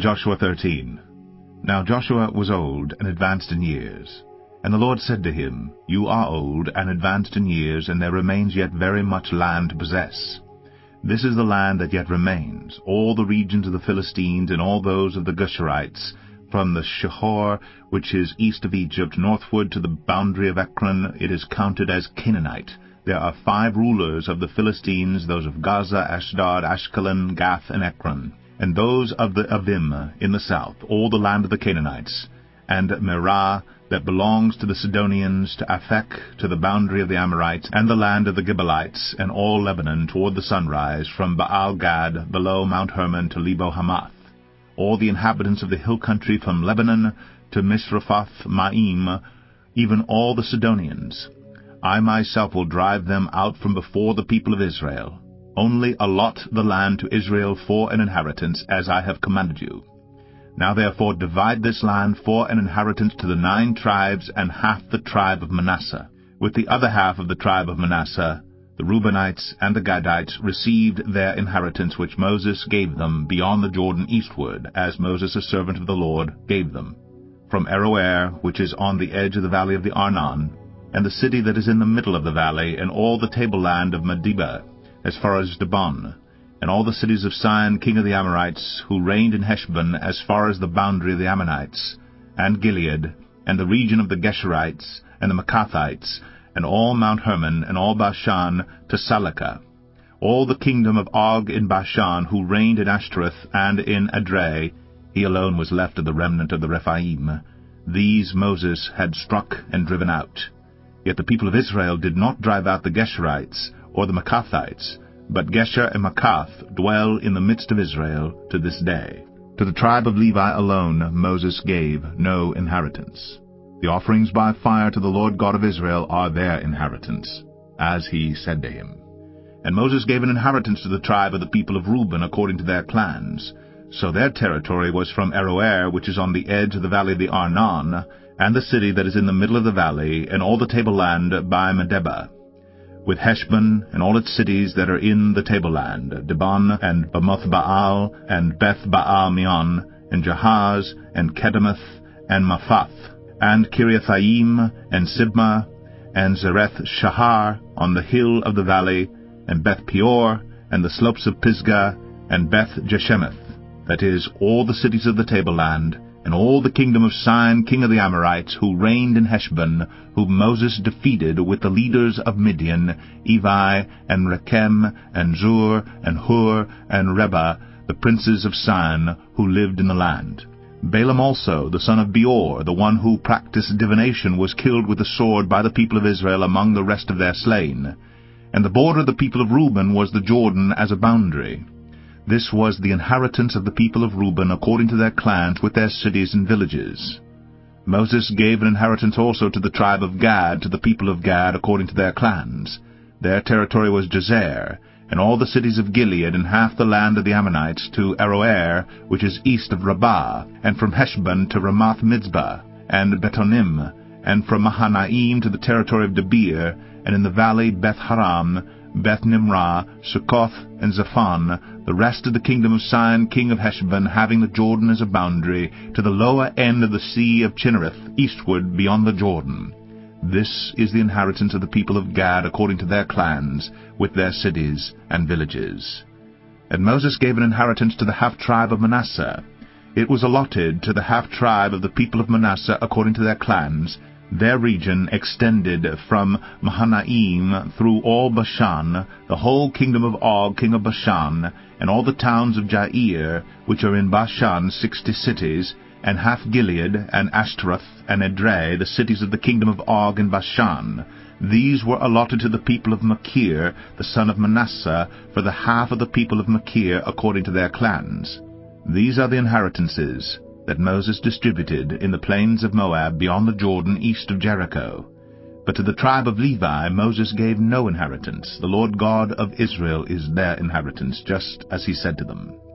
Joshua 13. Now Joshua was old and advanced in years. And the Lord said to him, You are old and advanced in years, and there remains yet very much land to possess. This is the land that yet remains, all the regions of the Philistines, and all those of the Geshurites, from the Shihor, which is east of Egypt, northward to the boundary of Ekron. It is counted as Canaanite. There are 5 rulers of the Philistines, those of Gaza, Ashdod, Ashkelon, Gath, and Ekron, and those of the Avim in the south, all the land of the Canaanites, and Merah, that belongs to the Sidonians, to Aphek, to the boundary of the Amorites, and the land of the Gibeonites, and all Lebanon toward the sunrise, from Baal-Gad below Mount Hermon to Lebo-Hamath, all the inhabitants of the hill country from Lebanon to Misrephoth-Maim, even all the Sidonians. I myself will drive them out from before the people of Israel. Only allot the land to Israel for an inheritance, as I have commanded you. Now therefore divide this land for an inheritance to the 9 tribes and half the tribe of Manasseh. With the other half of the tribe of Manasseh, the Reubenites and the Gadites received their inheritance which Moses gave them beyond the Jordan eastward, as Moses, a servant of the Lord, gave them, from Aroer, which is on the edge of the valley of the Arnon, and the city that is in the middle of the valley, and all the tableland of Medeba, as far as Dibon, and all the cities of Sihon king of the Amorites, who reigned in Heshbon, as far as the boundary of the Ammonites, and Gilead, and the region of the Geshurites, and the Maacathites, and all Mount Hermon, and all Bashan to Salekah, all the kingdom of Og in Bashan, who reigned in Ashtoreth and in Edrei. He alone was left of the remnant of the Rephaim. These Moses had struck and driven out. Yet the people of Israel did not drive out the Geshurites or the Maacathites, but Gesher and Maacath dwell in the midst of Israel to this day. To the tribe of Levi alone Moses gave no inheritance. The offerings by fire to the Lord God of Israel are their inheritance, as he said to him. And Moses gave an inheritance to the tribe of the people of Reuben according to their clans. So their territory was from Aroer, which is on the edge of the valley of the Arnon, and the city that is in the middle of the valley, and all the tableland by Medeba, with Heshbon, and all its cities that are in the tableland, Dibon, and Bamoth Baal, and Beth Baal Meon, and Jahaz, and Kedemoth, and Mephath, and Kiriathaim, and Sibmah, and Zereth Shahar, on the hill of the valley, and Beth Peor, and the slopes of Pisgah, and Beth Jeshemeth, that is, all the cities of the tableland, and all the kingdom of Sihon king of the Amorites, who reigned in Heshbon, whom Moses defeated with the leaders of Midian, Evi, and Rechem, and Zur, and Hur, and Reba, the princes of Sihon, who lived in the land. Balaam also, the son of Beor, the one who practiced divination, was killed with the sword by the people of Israel among the rest of their slain. And the border of the people of Reuben was the Jordan as a boundary. This was the inheritance of the people of Reuben according to their clans with their cities and villages. Moses gave an inheritance also to the tribe of Gad, to the people of Gad according to their clans. Their territory was Jazer, and all the cities of Gilead, and half the land of the Ammonites, to Aroer, which is east of Rabbah, and from Heshbon to Ramath-Mizpah, and Betonim, and from Mahanaim to the territory of Debir, and in the valley Beth-Haram, Beth-Nimrah, Succoth, and Zaphon, the rest of the kingdom of Sihon king of Heshbon, having the Jordan as a boundary, to the lower end of the sea of Chinnereth, eastward beyond the Jordan. This is the inheritance of the people of Gad according to their clans, with their cities and villages. And Moses gave an inheritance to the half-tribe of Manasseh. It was allotted to the half-tribe of the people of Manasseh according to their clans. Their region extended from Mahanaim through all Bashan, the whole kingdom of Og king of Bashan, and all the towns of Jair, which are in Bashan, 60 cities, and half Gilead, and Ashtaroth, and Edrei, the cities of the kingdom of Og in Bashan. These were allotted to the people of Machir, the son of Manasseh, for the half of the people of Machir according to their clans. These are the inheritances that Moses distributed in the plains of Moab beyond the Jordan east of Jericho. But to the tribe of Levi Moses gave no inheritance. The Lord God of Israel is their inheritance, just as he said to them.